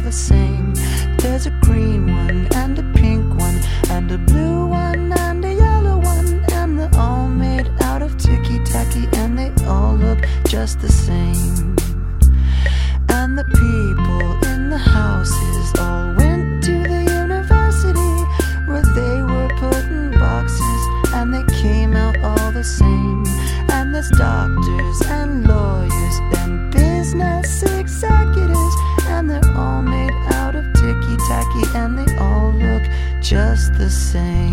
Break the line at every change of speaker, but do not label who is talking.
the same. There's a green one and a pink one and a blue one and a yellow one, and they're all made out of ticky-tacky, and they all look just the same. And the people in the houses all went to the university, where they were put in boxes and they came out all the same. And there's doctors and lawyers and business executives, and they're all made out of ticky-tacky, and they all look just the same.